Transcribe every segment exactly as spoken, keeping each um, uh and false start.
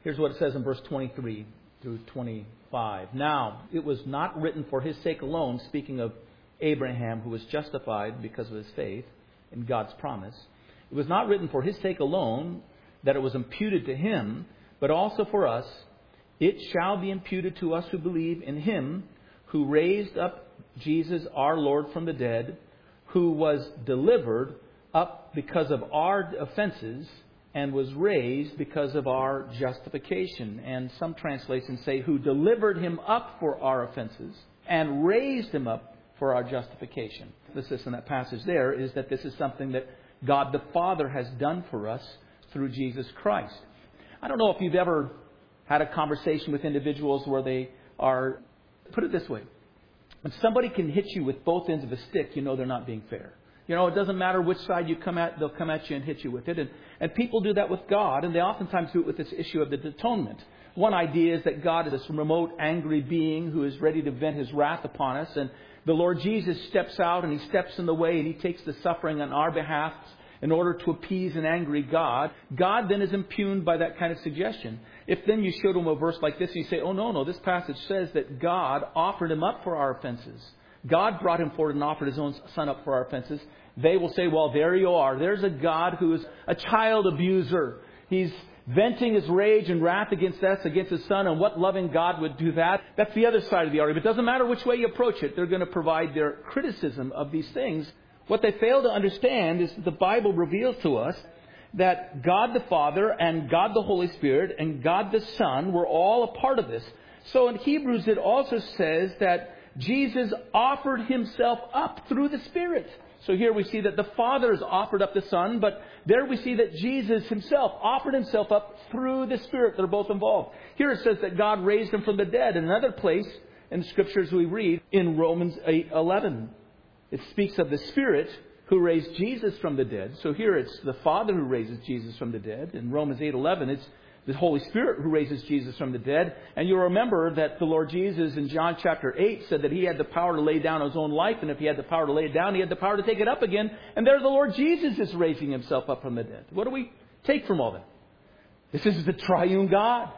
Here's what it says in verse twenty-three through twenty-five. Now, it was not written for his sake alone, speaking of Abraham, who was justified because of his faith in God's promise. It was not written for his sake alone that it was imputed to him, but also for us. It shall be imputed to us who believe in him who raised up Jesus our Lord from the dead, who was delivered up because of our offenses and was raised because of our justification. And some translations say, who delivered him up for our offenses and raised him up for our justification. The emphasis in that passage there is that this is something that God the Father has done for us through Jesus Christ. I don't know if you've ever had a conversation with individuals where they are, put it this way, when somebody can hit you with both ends of a stick, you know they're not being fair. You know, it doesn't matter which side you come at, they'll come at you and hit you with it. And, and people do that with God, and they oftentimes do it with this issue of the atonement. One idea is that God is this remote, angry being who is ready to vent his wrath upon us. And the Lord Jesus steps out and he steps in the way and he takes the suffering on our behalf in order to appease an angry God. God then is impugned by that kind of suggestion. If then you showed them a verse like this and you say, oh, no, no, this passage says that God offered him up for our offenses. God brought him forward and offered his own Son up for our offenses. They will say, well, there you are. There's a God who is a child abuser. He's venting his rage and wrath against us, against his Son. And what loving God would do that? That's the other side of the argument. It doesn't matter which way you approach it. They're going to provide their criticism of these things. What they fail to understand is that the Bible reveals to us that God the Father and God the Holy Spirit and God the Son were all a part of this. So in Hebrews it also says that Jesus offered himself up through the Spirit. So here we see that the Father has offered up the Son, but there we see that Jesus himself offered himself up through the Spirit. They're both involved. Here it says that God raised him from the dead. In another place in the Scriptures we read in Romans eight eleven. It speaks of the Spirit who raised Jesus from the dead. So here it's the Father who raises Jesus from the dead. In Romans eight eleven, it's the Holy Spirit who raises Jesus from the dead. And you'll remember that the Lord Jesus in John chapter eight said that he had the power to lay down his own life. And if he had the power to lay it down, he had the power to take it up again. And there the Lord Jesus is raising himself up from the dead. What do we take from all that? This is the triune God.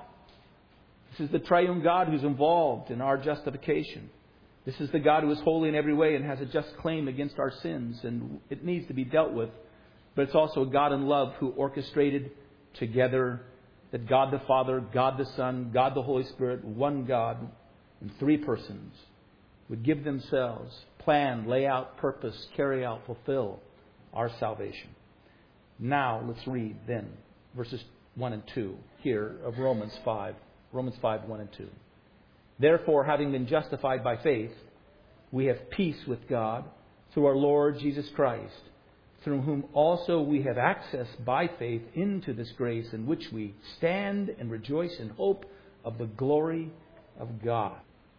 This is the triune God who's involved in our justification. This is the God who is holy in every way and has a just claim against our sins. And it needs to be dealt with. But it's also a God in love who orchestrated together that God the Father, God the Son, God the Holy Spirit, one God in three persons, would give themselves, plan, lay out, purpose, carry out, fulfill our salvation. Now let's read then verses one and two here of Romans five. Romans five, one and two. Therefore, having been justified by faith, we have peace with God through our Lord Jesus Christ, through whom also we have access by faith into this grace in which we stand and rejoice in hope of the glory of God.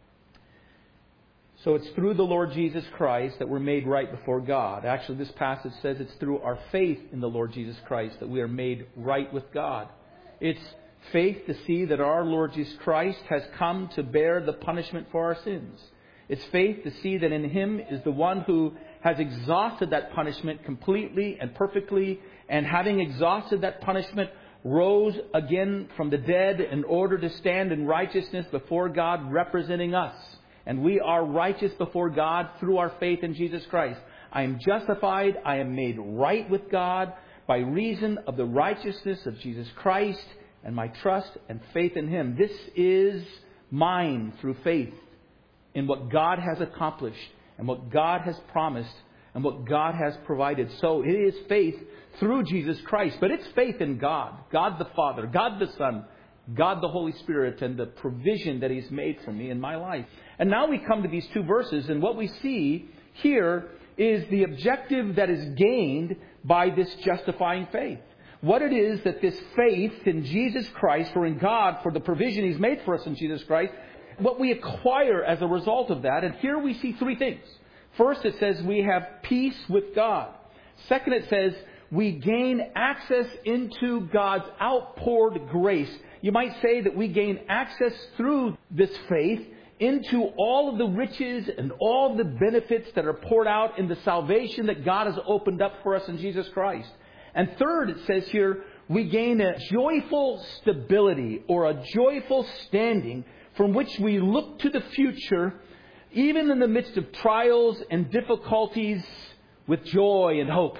So it's through the Lord Jesus Christ that we're made right before God. Actually, this passage says it's through our faith in the Lord Jesus Christ that we are made right with God. It's faith to see that our Lord Jesus Christ has come to bear the punishment for our sins. It's faith to see that in him is the one who has exhausted that punishment completely and perfectly, and having exhausted that punishment, rose again from the dead in order to stand in righteousness before God, representing us. And we are righteous before God through our faith in Jesus Christ. I am justified, I am made right with God by reason of the righteousness of Jesus Christ and my trust and faith in him. This is mine through faith in what God has accomplished and what God has promised and what God has provided. So it is faith through Jesus Christ, but it's faith in God, God the Father, God the Son, God the Holy Spirit, and the provision that he's made for me in my life. And now we come to these two verses, and what we see here is the objective that is gained by this justifying faith. What it is that this faith in Jesus Christ, or in God, for the provision he's made for us in Jesus Christ, what we acquire as a result of that. And here we see three things. First, it says we have peace with God. Second, it says we gain access into God's outpoured grace. You might say that we gain access through this faith into all of the riches and all of the benefits that are poured out in the salvation that God has opened up for us in Jesus Christ. And third, it says here, we gain a joyful stability or a joyful standing from which we look to the future, even in the midst of trials and difficulties, with joy and hope.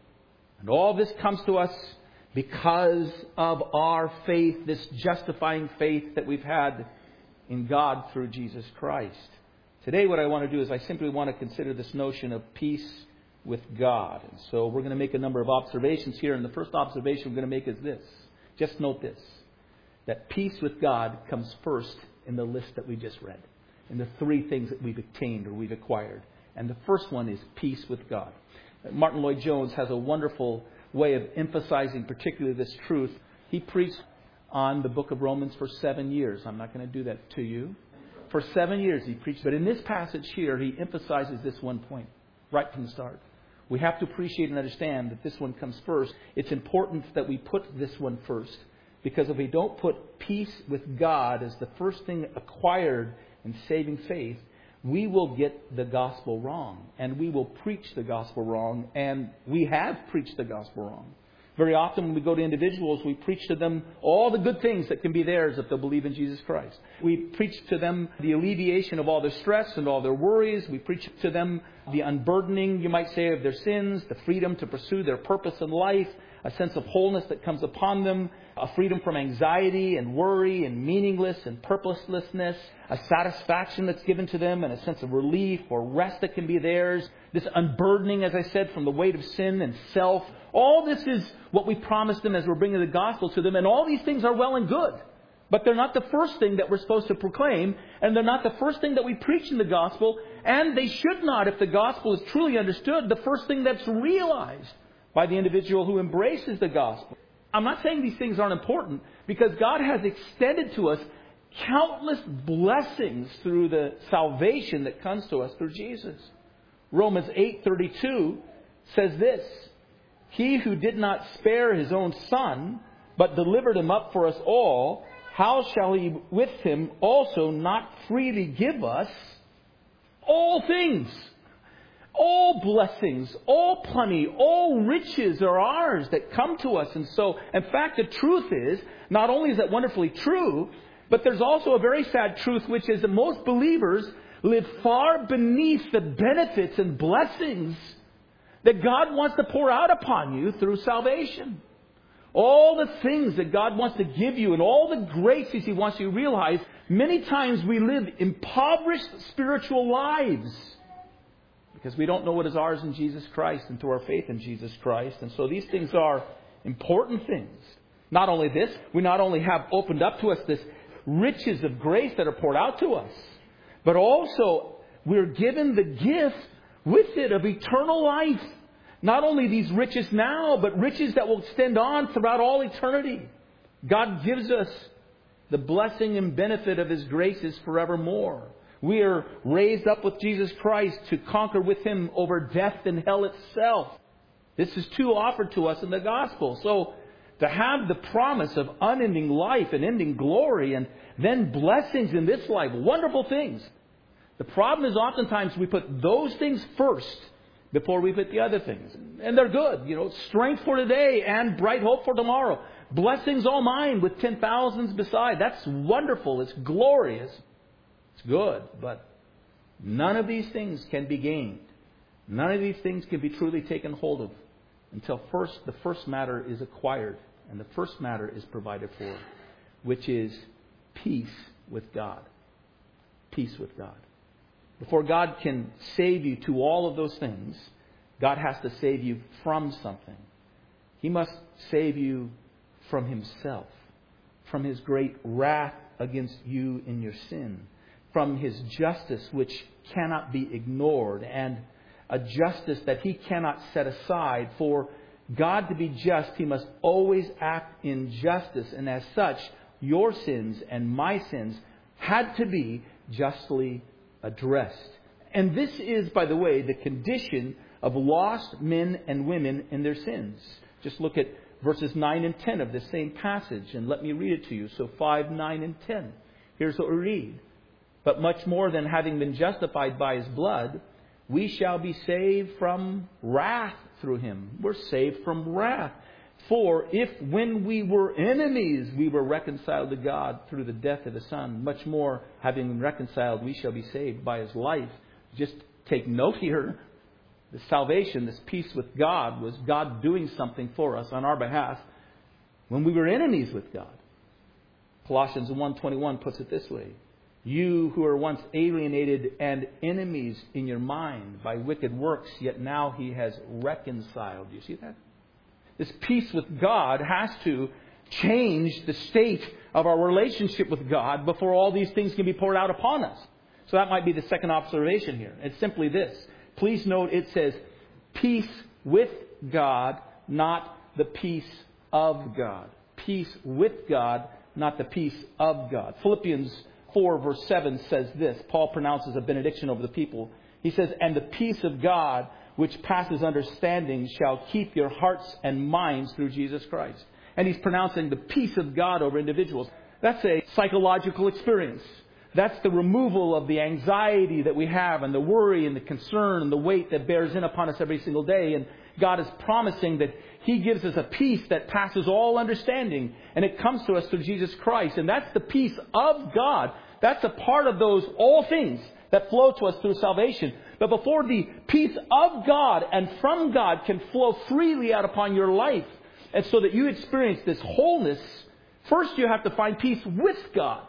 And all this comes to us because of our faith, this justifying faith that we've had in God through Jesus Christ. Today what I want to do is I simply want to consider this notion of peace with God. And so we're going to make a number of observations here. And the first observation we're going to make is this. Just note this. That peace with God comes first in the list that we just read. In the three things that we've obtained or we've acquired. And the first one is peace with God. Martin Lloyd-Jones has a wonderful way of emphasizing particularly this truth. He preached on the book of Romans for seven years. I'm not going to do that to you. For seven years he preached. But in this passage here, he emphasizes this one point right from the start. We have to appreciate and understand that this one comes first. It's important that we put this one first. Because if we don't put peace with God as the first thing acquired in saving faith, we will get the gospel wrong. And we will preach the gospel wrong. And we have preached the gospel wrong. Very often when we go to individuals, we preach to them all the good things that can be theirs if they'll believe in Jesus Christ. We preach to them the alleviation of all their stress and all their worries. We preach to them the unburdening, you might say, of their sins, the freedom to pursue their purpose in life, a sense of wholeness that comes upon them, a freedom from anxiety and worry and meaningless and purposelessness, a satisfaction that's given to them and a sense of relief or rest that can be theirs, this unburdening, as I said, from the weight of sin and self. All this is what we promise them as we're bringing the gospel to them. And all these things are well and good. But they're not the first thing that we're supposed to proclaim. And they're not the first thing that we preach in the gospel. And they should not, if the gospel is truly understood, the first thing that's realized by the individual who embraces the gospel. I'm not saying these things aren't important, because God has extended to us countless blessings through the salvation that comes to us through Jesus. Romans eight thirty-two says this, "He who did not spare his own son, but delivered him up for us all, how shall he with him also not freely give us all things?" All blessings, all plenty, all riches are ours that come to us. And so, in fact, the truth is, not only is that wonderfully true, but there's also a very sad truth, which is that most believers live far beneath the benefits and blessings that God wants to pour out upon you through salvation. All the things that God wants to give you and all the graces He wants you to realize, many times we live impoverished spiritual lives because we don't know what is ours in Jesus Christ and through our faith in Jesus Christ. And so these things are important things. Not only this, we not only have opened up to us this riches of grace that are poured out to us, but also we're given the gift with it of eternal life. Not only these riches now, but riches that will extend on throughout all eternity. God gives us the blessing and benefit of His graces forevermore. We are raised up with Jesus Christ to conquer with Him over death and hell itself. This is too offered to us in the gospel. So to have the promise of unending life and ending glory and then blessings in this life, wonderful things. The problem is oftentimes we put those things first before we put the other things. And they're good. You know, strength for today and bright hope for tomorrow. Blessings all mine with ten thousands beside. That's wonderful. It's glorious. It's good. But none of these things can be gained. None of these things can be truly taken hold of until first the first matter is acquired and the first matter is provided for, which is peace with God. Peace with God. Before God can save you to all of those things, God has to save you from something. He must save you from Himself, from His great wrath against you in your sin, from His justice which cannot be ignored, and a justice that He cannot set aside. For God to be just, He must always act in justice, and as such, your sins and my sins had to be justly addressed. And this is, by the way, the condition of lost men and women in their sins. Just look at verses nine and ten of this same passage, and let me read it to you. So five, nine, and ten. Here's what we read. But much more than having been justified by His blood, we shall be saved from wrath through Him. We're saved from wrath. For if when we were enemies, we were reconciled to God through the death of His Son, much more, having been reconciled, we shall be saved by His life. Just take note here. The salvation, this peace with God, was God doing something for us on our behalf when we were enemies with God. Colossians one twenty-one puts it this way. You who were once alienated and enemies in your mind by wicked works, yet now He has reconciled. Do you see that? This peace with God has to change the state of our relationship with God before all these things can be poured out upon us. So that might be the second observation here. It's simply this. Please note it says peace with God, not the peace of God. Peace with God, not the peace of God. Philippians four verse seven says this. Paul pronounces a benediction over the people. He says, and the peace of God, which passes understanding, shall keep your hearts and minds through Jesus Christ. And he's pronouncing the peace of God over individuals. That's a psychological experience. That's the removal of the anxiety that we have and the worry and the concern and the weight that bears in upon us every single day. And God is promising that He gives us a peace that passes all understanding. And it comes to us through Jesus Christ. And that's the peace of God. That's a part of those all things that flow to us through salvation. But before the peace of God and from God can flow freely out upon your life, and so that you experience this wholeness, first you have to find peace with God.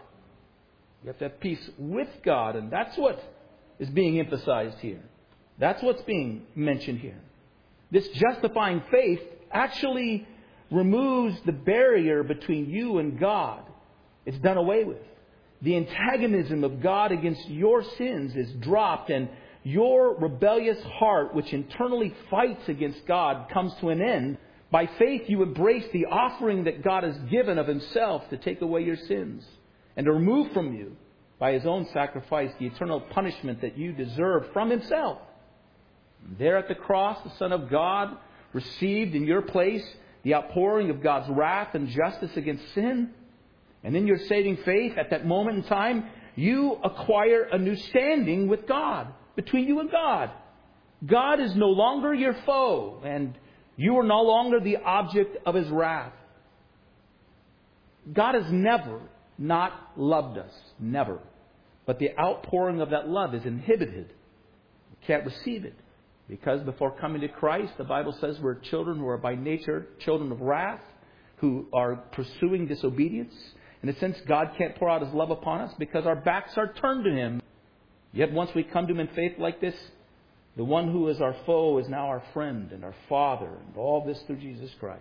You have to have peace with God. And that's what is being emphasized here. That's what's being mentioned here. This justifying faith actually removes the barrier between you and God. It's done away with. The antagonism of God against your sins is dropped, and your rebellious heart, which internally fights against God, comes to an end. By faith, you embrace the offering that God has given of Himself to take away your sins and to remove from you, by His own sacrifice, the eternal punishment that you deserve from Himself. There at the cross, the Son of God received in your place the outpouring of God's wrath and justice against sin. And in your saving faith, at that moment in time, you acquire a new standing with God, between you and God. God is no longer your foe, and you are no longer the object of His wrath. God has never not loved us. Never. But the outpouring of that love is inhibited. You can't receive it. Because before coming to Christ, the Bible says we're children who are by nature children of wrath, who are pursuing disobedience. In a sense, God can't pour out His love upon us because our backs are turned to Him. Yet once we come to Him in faith like this, the one who is our foe is now our friend and our Father. And all this through Jesus Christ.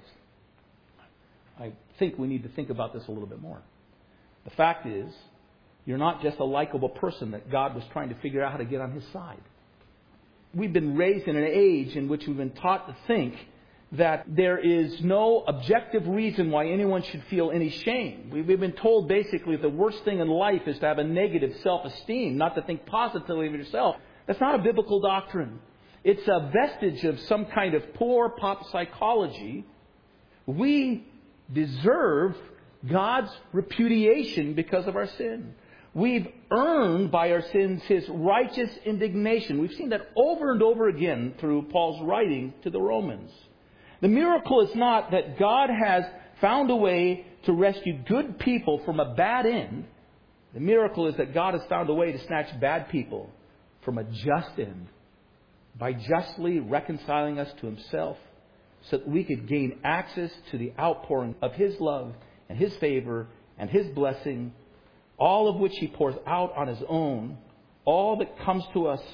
I think we need to think about this a little bit more. The fact is, you're not just a likable person that God was trying to figure out how to get on His side. We've been raised in an age in which we've been taught to think that there is no objective reason why anyone should feel any shame. We've been told basically the worst thing in life is to have a negative self-esteem, not to think positively of yourself. That's not a biblical doctrine. It's a vestige of some kind of poor pop psychology. We deserve God's repudiation because of our sin. We've earned by our sins His righteous indignation. We've seen that over and over again through Paul's writing to the Romans. The miracle is not that God has found a way to rescue good people from a bad end. The miracle is that God has found a way to snatch bad people from a just end by justly reconciling us to Himself so that we could gain access to the outpouring of His love and His favor and His blessing, all of which He pours out on His own, all that comes to us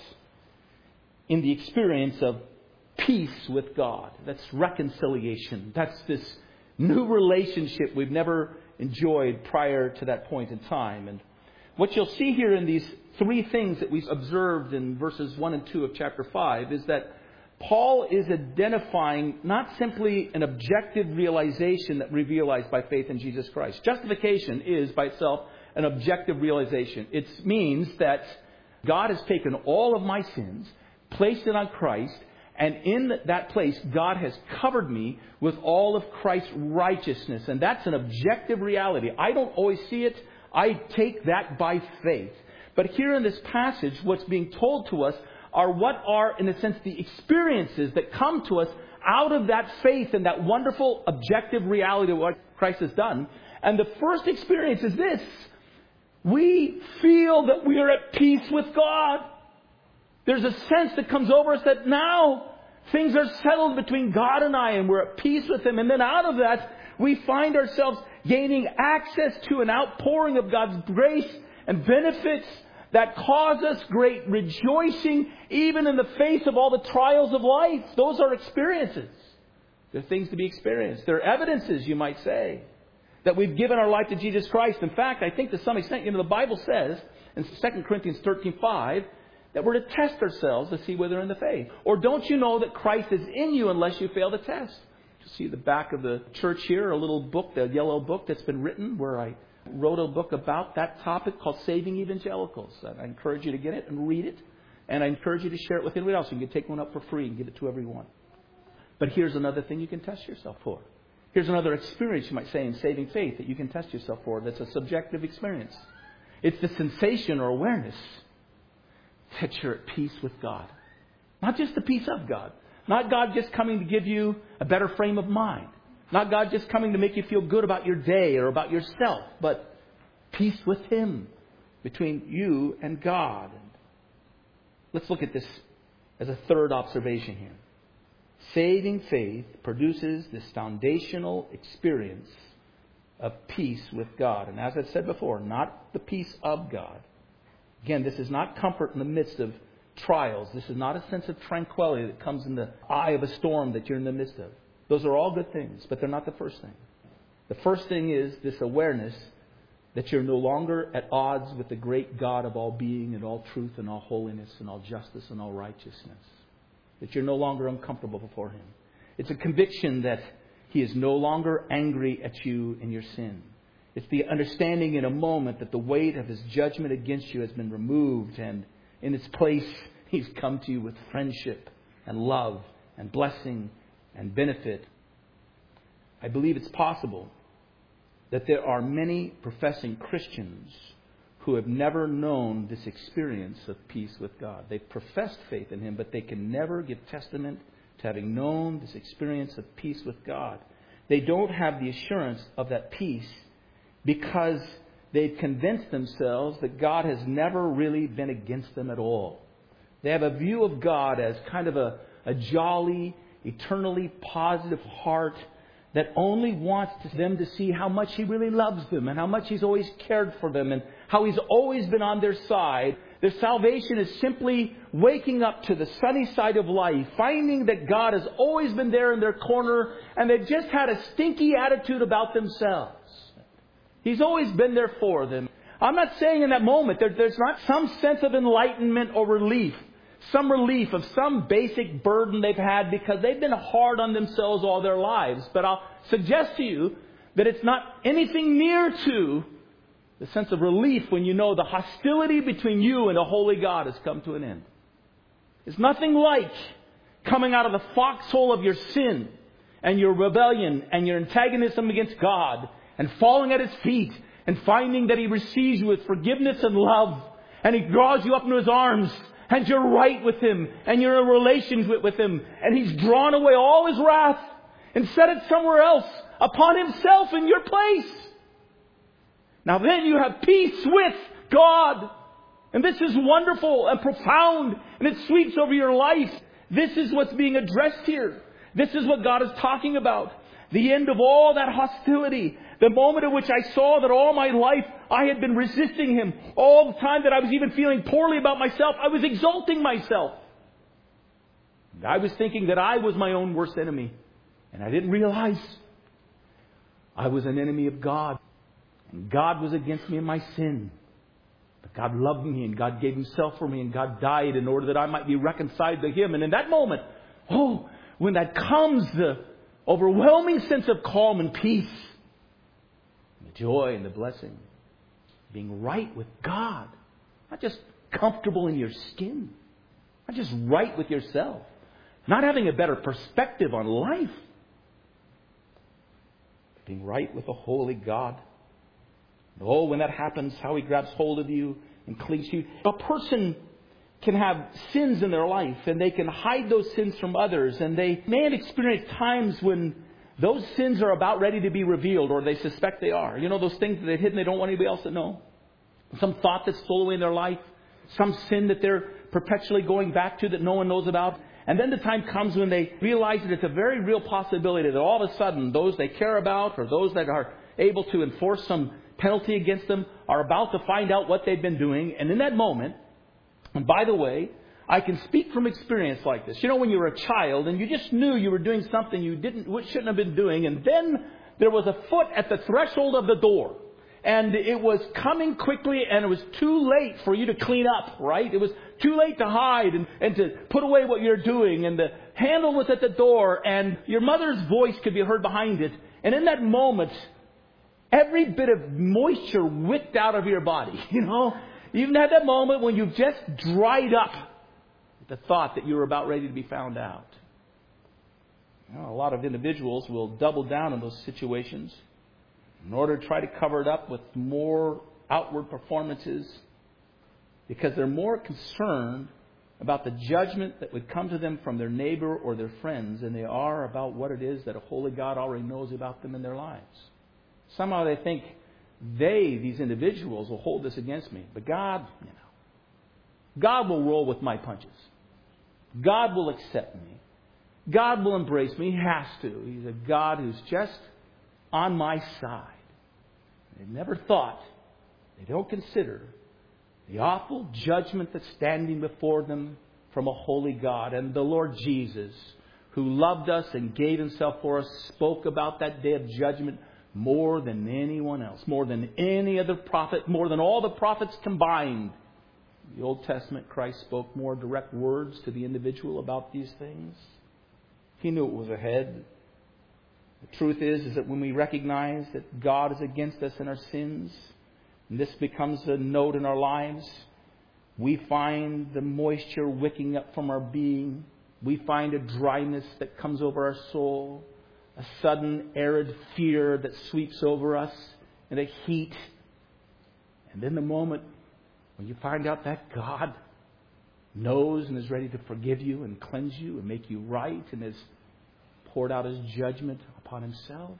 in the experience of peace with God. That's reconciliation. That's this new relationship we've never enjoyed prior to that point in time. And what you'll see here in these three things that we observed in verses one and two of chapter five is that Paul is identifying not simply an objective realization that we realize by faith in Jesus Christ. Justification is by itself an objective realization. It means that God has taken all of my sins, placed it on Christ, and in that place, God has covered me with all of Christ's righteousness. And that's an objective reality. I don't always see it. I take that by faith. But here in this passage, what's being told to us are what are, in a sense, the experiences that come to us out of that faith and that wonderful objective reality of what Christ has done. And the first experience is this. We feel that we are at peace with God. There's a sense that comes over us that now things are settled between God and I and we're at peace with Him. And then out of that, we find ourselves gaining access to an outpouring of God's grace and benefits that cause us great rejoicing even in the face of all the trials of life. Those are experiences. They're things to be experienced. They're evidences, you might say, that we've given our life to Jesus Christ. In fact, I think to some extent, you know, the Bible says in Second Corinthians thirteen five that we're to test ourselves to see whether we're in the faith. Or don't you know that Christ is in you unless you fail the test? You see the back of the church here, a little book, the yellow book that's been written where I wrote a book about that topic called Saving Evangelicals. I encourage you to get it and read it. And I encourage you to share it with anyone else. You can take one up for free and give it to everyone. But here's another thing you can test yourself for. Here's another experience, you might say, in saving faith that you can test yourself for. That's a subjective experience. It's the sensation or awareness that you're at peace with God. Not just the peace of God. Not God just coming to give you a better frame of mind. Not God just coming to make you feel good about your day or about yourself. But peace with Him between you and God. Let's look at this as a third observation here. Saving faith produces this foundational experience of peace with God. And as I've said before, not the peace of God. Again, this is not comfort in the midst of trials. This is not a sense of tranquility that comes in the eye of a storm that you're in the midst of. Those are all good things, but they're not the first thing. The first thing is this awareness that you're no longer at odds with the great God of all being and all truth and all holiness and all justice and all righteousness. That you're no longer uncomfortable before Him. It's a conviction that He is no longer angry at you in your sin. It's the understanding in a moment that the weight of His judgment against you has been removed, and in its place He's come to you with friendship and love and blessing and benefit. I believe it's possible that there are many professing Christians who have never known this experience of peace with God. They've professed faith in Him, but they can never give testament to having known this experience of peace with God. They don't have the assurance of that peace because they've convinced themselves that God has never really been against them at all. They have a view of God as kind of a, a jolly, eternally positive heart that only wants them to see how much He really loves them and how much He's always cared for them and how He's always been on their side. Their salvation is simply waking up to the sunny side of life, finding that God has always been there in their corner, and they've just had a stinky attitude about themselves. He's always been there for them. I'm not saying in that moment there, there's not some sense of enlightenment or relief. Some relief of some basic burden they've had because they've been hard on themselves all their lives. But I'll suggest to you that it's not anything near to the sense of relief when you know the hostility between you and a holy God has come to an end. It's nothing like coming out of the foxhole of your sin and your rebellion and your antagonism against God and falling at His feet and finding that He receives you with forgiveness and love and He draws you up into His arms. And you're right with Him. And you're in relations with, with Him. And He's drawn away all His wrath and set it somewhere else upon Himself in your place. Now then you have peace with God. And this is wonderful and profound. And it sweeps over your life. This is what's being addressed here. This is what God is talking about. The end of all that hostility. The moment at which I saw that all my life I had been resisting Him. All the time that I was even feeling poorly about myself, I was exalting myself. I was thinking that I was my own worst enemy. And I didn't realize I was an enemy of God. And God was against me in my sin. But God loved me and God gave Himself for me and God died in order that I might be reconciled to Him. And in that moment, oh, when that comes, the overwhelming sense of calm and peace. The joy and the blessing. Being right with God. Not just comfortable in your skin. Not just right with yourself. Not having a better perspective on life. Being right with a holy God. Oh, when that happens, how He grabs hold of you and clings to you. A person can have sins in their life, and they can hide those sins from others, and they may have experienced times when those sins are about ready to be revealed, or they suspect they are. You know, those things that they've hidden, they don't want anybody else to know. Some thought that's stole away in their life. Some sin that they're perpetually going back to that no one knows about. And then the time comes when they realize that it's a very real possibility that all of a sudden those they care about, or those that are able to enforce some penalty against them, are about to find out what they've been doing. And in that moment, and by the way, I can speak from experience like this. You know, when you were a child and you just knew you were doing something you didn't, shouldn't have been doing, and then there was a foot at the threshold of the door, and it was coming quickly, and it was too late for you to clean up, right? It was too late to hide and, and to put away what you're doing, and the handle was at the door, and your mother's voice could be heard behind it. And in that moment, every bit of moisture wicked out of your body, you know? You even had that moment when you've just dried up the thought that you were about ready to be found out. You know, a lot of individuals will double down in those situations in order to try to cover it up with more outward performances, because they're more concerned about the judgment that would come to them from their neighbor or their friends than they are about what it is that a holy God already knows about them in their lives. Somehow they think they, these individuals, will hold this against me. But God, you know, God will roll with my punches. God will accept me. God will embrace me. He has to. He's a God who's just on my side. They've never thought, they don't consider the awful judgment that's standing before them from a holy God. And the Lord Jesus, who loved us and gave Himself for us, spoke about that day of judgment more than anyone else, more than any other prophet, more than all the prophets combined. In the Old Testament, Christ spoke more direct words to the individual about these things. He knew it was ahead. The truth is, is that when we recognize that God is against us in our sins, and this becomes a note in our lives, we find the moisture wicking up from our being. We find a dryness that comes over our soul. A sudden arid fear that sweeps over us, and a heat. And then the moment when you find out that God knows and is ready to forgive you and cleanse you and make you right, and has poured out His judgment upon Himself.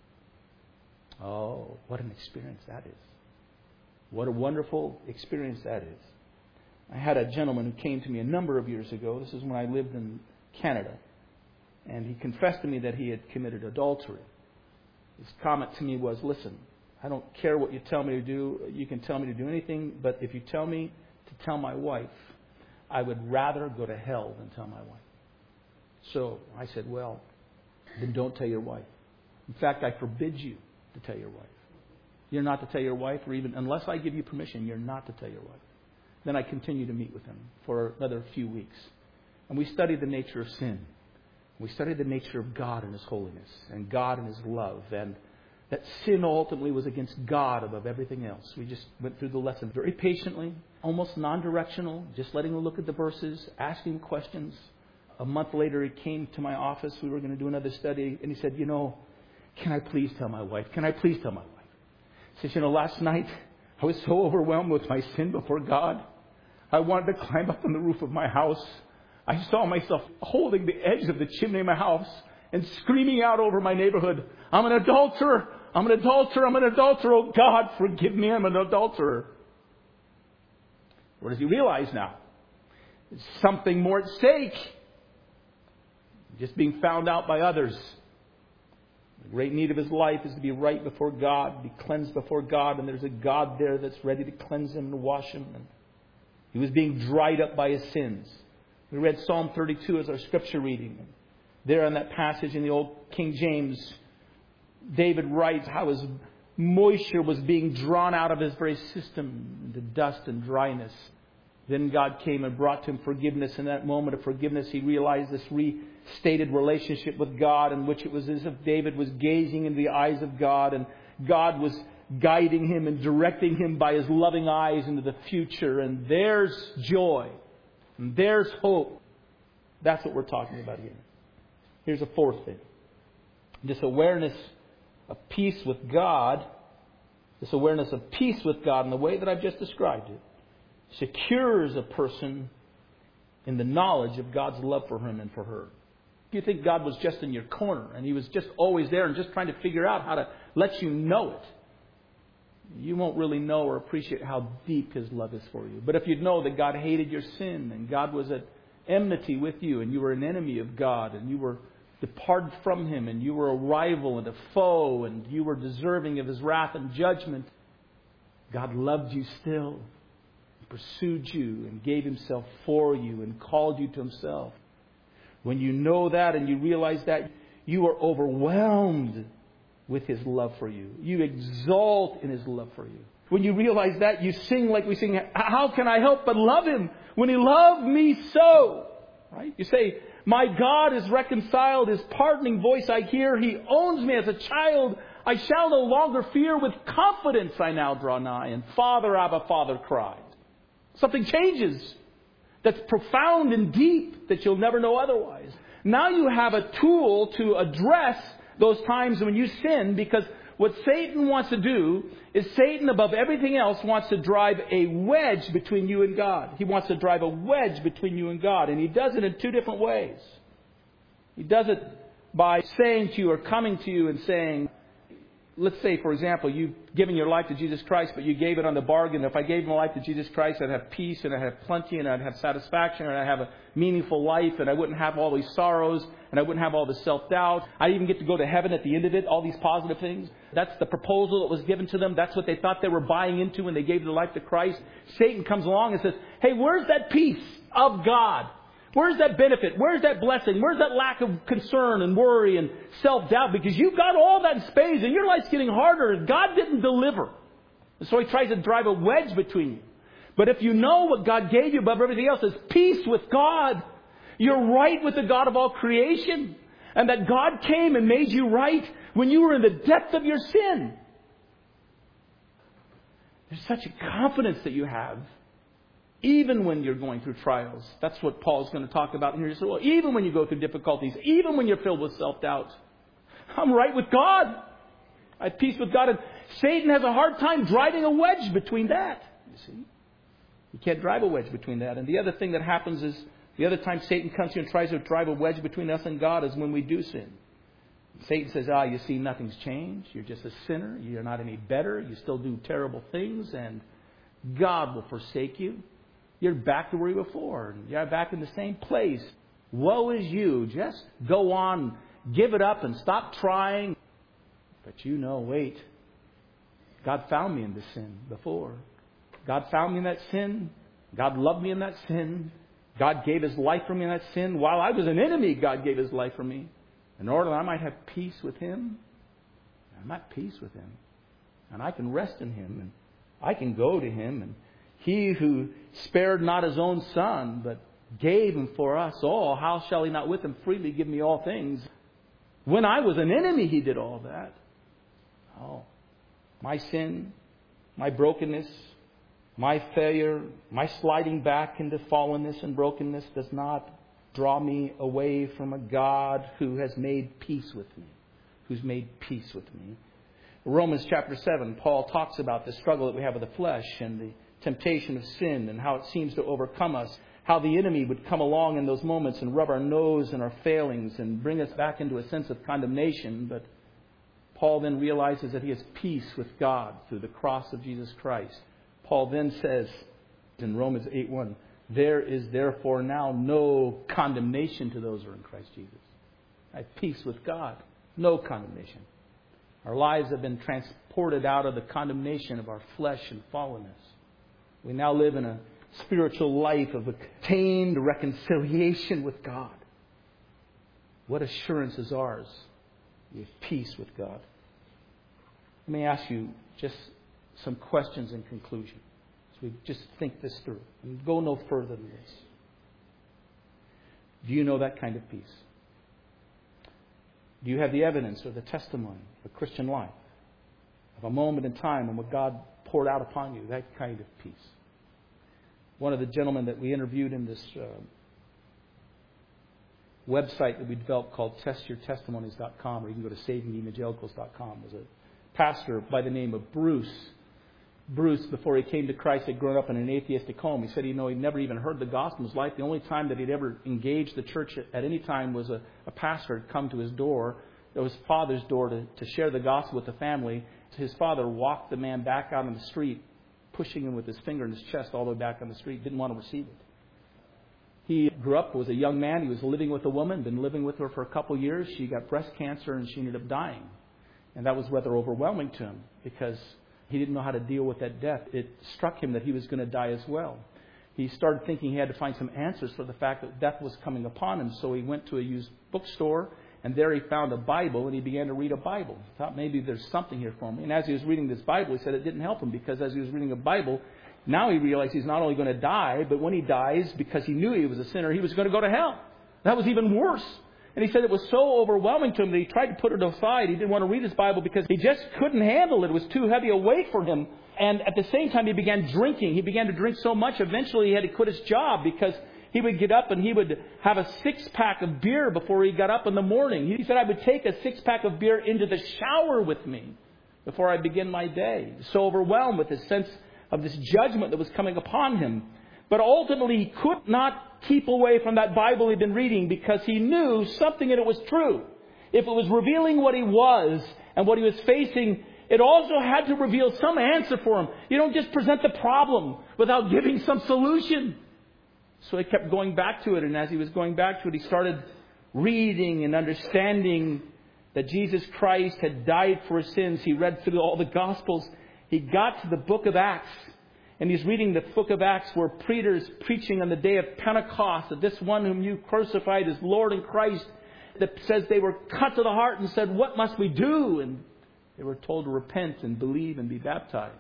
Oh, what an experience that is. What a wonderful experience that is. I had a gentleman who came to me a number of years ago. This is when I lived in Canada. And he confessed to me that he had committed adultery. His comment to me was, listen, I don't care what you tell me to do. You can tell me to do anything, but if you tell me to tell my wife, I would rather go to hell than tell my wife. So I said, well, then don't tell your wife. In fact, I forbid you to tell your wife. You're not to tell your wife, or even unless I give you permission, you're not to tell your wife. Then I continued to meet with him for another few weeks. And we studied the nature of sin. We studied the nature of God and His holiness, and God and His love, and that sin ultimately was against God above everything else. We just went through the lesson very patiently, almost non-directional, just letting him look at the verses, asking questions. A month later, he came to my office. We were going to do another study, and he said, you know, can I please tell my wife? Can I please tell my wife? He says, you know, last night I was so overwhelmed with my sin before God. I wanted to climb up on the roof of my house. I saw myself holding the edge of the chimney of my house and screaming out over my neighborhood, I'm an adulterer, I'm an adulterer, I'm an adulterer. Oh God, forgive me, I'm an adulterer. What does he realize now? There's something more at stake. Just being found out by others. The great need of his life is to be right before God, be cleansed before God, and there's a God there that's ready to cleanse him and wash him. And he was being dried up by his sins. We read Psalm thirty-two as our scripture reading. There in that passage in the old King James, David writes how his moisture was being drawn out of his very system into dust and dryness. Then God came and brought to him forgiveness. In that moment of forgiveness, he realized this restated relationship with God, in which it was as if David was gazing in the eyes of God, and God was guiding him and directing him by His loving eyes into the future. And there's joy. And there's hope. That's what we're talking about here. Here's a fourth thing. This awareness of peace with God, this awareness of peace with God in the way that I've just described it, secures a person in the knowledge of God's love for him and for her. If you think God was just in your corner and He was just always there and just trying to figure out how to let you know it, you won't really know or appreciate how deep His love is for you. But if you'd know that God hated your sin and God was at enmity with you and you were an enemy of God and you were departed from Him and you were a rival and a foe and you were deserving of His wrath and judgment, God loved you still, pursued you and gave Himself for you and called you to Himself. When you know that and you realize that, you are overwhelmed with His love for you. You exult in His love for you. When you realize that, you sing like we sing, how can I help but love Him when He loved me so? Right? You say, my God is reconciled, His pardoning voice I hear. He owns me as a child. I shall no longer fear. With confidence I now draw nigh. And Father, Abba, Father cried. Something changes that's profound and deep that you'll never know otherwise. Now you have a tool to address those times when you sin, because what Satan wants to do is Satan, above everything else, wants to drive a wedge between you and God. He wants to drive a wedge between you and God. And he does it in two different ways. He does it by saying to you or coming to you and saying, let's say, for example, you've given your life to Jesus Christ, but you gave it on the bargain. If I gave my life to Jesus Christ, I'd have peace and I'd have plenty and I'd have satisfaction and I'd have a meaningful life and I wouldn't have all these sorrows and I wouldn't have all this self-doubt. I'd even get to go to heaven at the end of it, all these positive things. That's the proposal that was given to them. That's what they thought they were buying into when they gave their life to Christ. Satan comes along and says, hey, where's that peace of God? Where's that benefit? Where's that blessing? Where's that lack of concern and worry and self-doubt? Because you've got all that in spades and your life's getting harder. God didn't deliver. And so he tries to drive a wedge between you. But if you know what God gave you above everything else is peace with God, you're right with the God of all creation. And that God came and made you right when you were in the depth of your sin. There's such a confidence that you have. Even when you're going through trials. That's what Paul's going to talk about here. He said, well, even when you go through difficulties, even when you're filled with self-doubt, I'm right with God. I have peace with God. And Satan has a hard time driving a wedge between that. You see? You can't drive a wedge between that. And the other thing that happens is, the other time Satan comes here and tries to drive a wedge between us and God is when we do sin. Satan says, ah, you see, nothing's changed. You're just a sinner. You're not any better. You still do terrible things. And God will forsake you. You're back to where you were before. You're back in the same place. Woe is you. Just go on, give it up and stop trying. But you know, wait. God found me in this sin before. God found me in that sin. God loved me in that sin. God gave His life for me in that sin. While I was an enemy, God gave His life for me. In order that I might have peace with Him. I'm at peace with Him. And I can rest in Him. And I can go to Him. And He who spared not His own Son, but gave Him for us all, how shall He not with Him freely give me all things? When I was an enemy, He did all that. Oh, my sin, my brokenness, my failure, my sliding back into fallenness and brokenness does not draw me away from a God who has made peace with me, who's made peace with me. Romans chapter seven, Paul talks about the struggle that we have with the flesh and the temptation of sin and how it seems to overcome us. How the enemy would come along in those moments and rub our nose in our failings and bring us back into a sense of condemnation. But Paul then realizes that he has peace with God through the cross of Jesus Christ. Paul then says in Romans eight one, there is therefore now no condemnation to those who are in Christ Jesus. I have peace with God. No condemnation. Our lives have been transported out of the condemnation of our flesh and fallenness. We now live in a spiritual life of attained reconciliation with God. What assurance is ours? We have peace with God. Let me ask you just some questions in conclusion. As we just think this through and go no further than this. Do you know that kind of peace? Do you have the evidence or the testimony of a Christian life? Of a moment in time when what God poured out upon you, that kind of peace. One of the gentlemen that we interviewed in this uh, website that we developed called test your testimonies dot com, or you can go to saving evangelicals dot com, was a pastor by the name of Bruce. Bruce, before he came to Christ, had grown up in an atheistic home. He said, you know, he'd never even heard the gospel in his life. The only time that he'd ever engaged the church at any time was a, a pastor had come to his door, it was his father's door, to, to share the gospel with the family. His father walked the man back out on the street, pushing him with his finger in his chest all the way back on the street. Didn't want to receive it. He grew up, was a young man. He was living with a woman, been living with her for a couple years. She got breast cancer and she ended up dying. And that was rather overwhelming to him because he didn't know how to deal with that death. It struck him that he was going to die as well. He started thinking he had to find some answers for the fact that death was coming upon him. So he went to a used bookstore, and there he found a Bible, and he began to read a Bible. He thought, maybe there's something here for me. And as he was reading this Bible, he said it didn't help him, because as he was reading a Bible, now he realized he's not only going to die, but when he dies, because he knew he was a sinner, he was going to go to hell. That was even worse. And he said it was so overwhelming to him that he tried to put it aside. He didn't want to read his Bible because he just couldn't handle it. It was too heavy a weight for him. And at the same time, he began drinking. He began to drink so much, eventually he had to quit his job because he would get up and he would have a six-pack of beer before he got up in the morning. He said, I would take a six-pack of beer into the shower with me before I begin my day. So overwhelmed with this sense of this judgment that was coming upon him. But ultimately, he could not keep away from that Bible he'd been reading because he knew something in it was true. If it was revealing what he was and what he was facing, it also had to reveal some answer for him. You don't just present the problem without giving some solution. So he kept going back to it. And as he was going back to it, he started reading and understanding that Jesus Christ had died for his sins. He read through all the Gospels. He got to the book of Acts. And he's reading the book of Acts where Peter's preaching on the day of Pentecost that this one whom you crucified is Lord and Christ. That says they were cut to the heart and said, what must we do? And they were told to repent and believe and be baptized.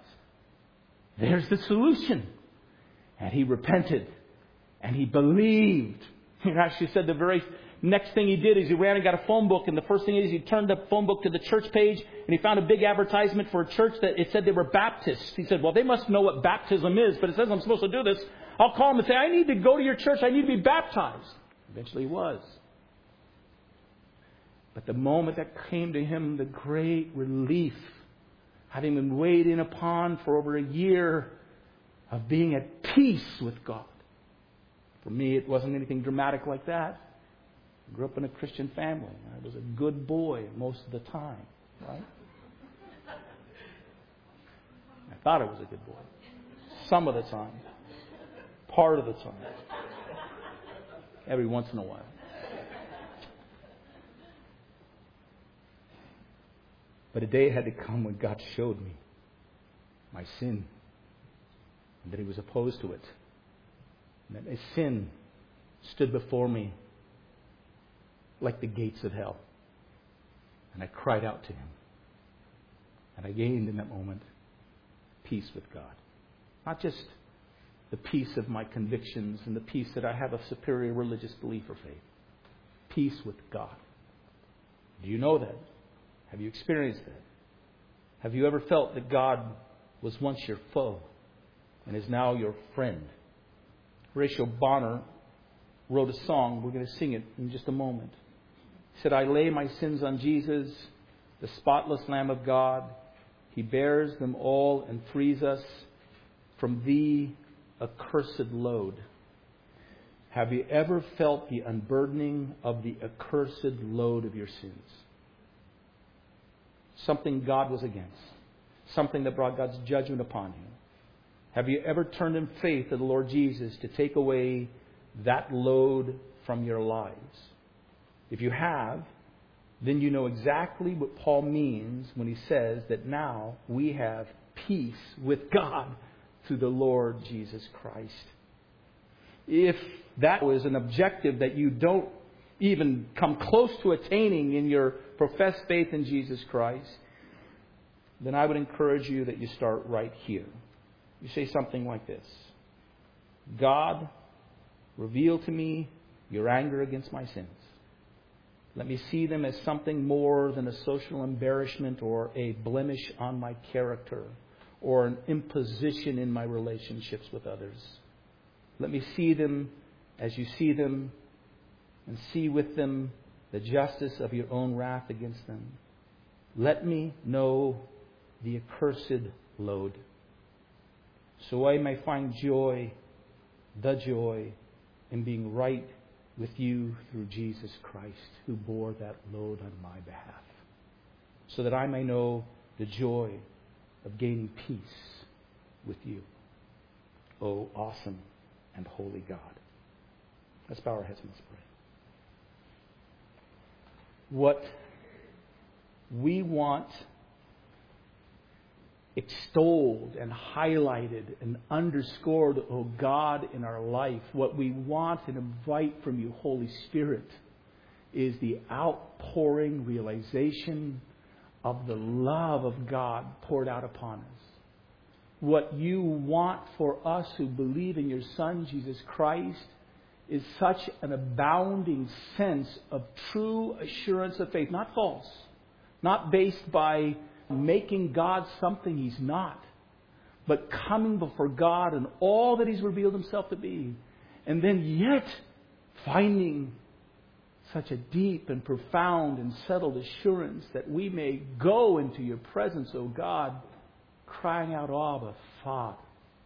There's the solution. And he repented. And he believed. He actually said the very next thing he did is he ran and got a phone book. And the first thing is he turned the phone book to the church page. And he found a big advertisement for a church that it said they were Baptists. He said, well, they must know what baptism is. But it says I'm supposed to do this. I'll call them and say, I need to go to your church. I need to be baptized. Eventually he was. But the moment that came to him, the great relief, having been weighed in upon for over a year of being at peace with God. For me, it wasn't anything dramatic like that. I grew up in a Christian family. I was a good boy most of the time, right? I thought I was a good boy. Some of the time. Part of the time. Every once in a while. But a day had to come when God showed me my sin. And that He was opposed to it. And that my sin stood before me like the gates of hell. And I cried out to Him. And I gained in that moment peace with God. Not just the peace of my convictions and the peace that I have a superior religious belief or faith. Peace with God. Do you know that? Have you experienced that? Have you ever felt that God was once your foe and is now your friend? Horatio Bonner wrote a song. We're going to sing it in just a moment. He said, I lay my sins on Jesus, the spotless Lamb of God. He bears them all and frees us from the accursed load. Have you ever felt the unburdening of the accursed load of your sins? Something God was against. Something that brought God's judgment upon you. Have you ever turned in faith to the Lord Jesus to take away that load from your lives? If you have, then you know exactly what Paul means when he says that now we have peace with God through the Lord Jesus Christ. If that was an objective that you don't even come close to attaining in your professed faith in Jesus Christ, then I would encourage you that you start right here. You say something like this. God, reveal to me your anger against my sins. Let me see them as something more than a social embarrassment or a blemish on my character or an imposition in my relationships with others. Let me see them as you see them and see with them the justice of your own wrath against them. Let me know the accursed load. so I may find joy, the joy, in being right with you through Jesus Christ, who bore that load on my behalf, so that I may know the joy of gaining peace with you. Oh, awesome and holy God. Let's bow our heads and let's pray. What we want extolled and highlighted and underscored, oh God, in our life, what we want and invite from you, Holy Spirit, is the outpouring realization of the love of God poured out upon us. What you want for us who believe in your Son, Jesus Christ, is such an abounding sense of true assurance of faith, not false, not based by making God something He's not, but coming before God and all that He's revealed Himself to be, and then yet finding such a deep and profound and settled assurance that we may go into your presence, O God, crying out, Abba, Father.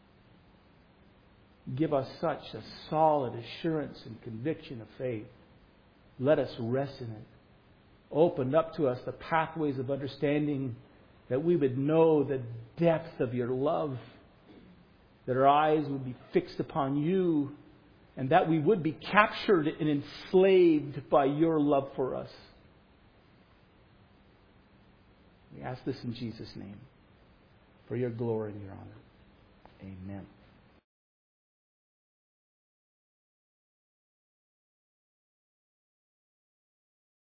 Give us such a solid assurance and conviction of faith. Let us rest in it. Open up to us the pathways of understanding, that we would know the depth of your love, that our eyes would be fixed upon you, and that we would be captured and enslaved by your love for us. We ask this in Jesus' name, for your glory and your honor. Amen.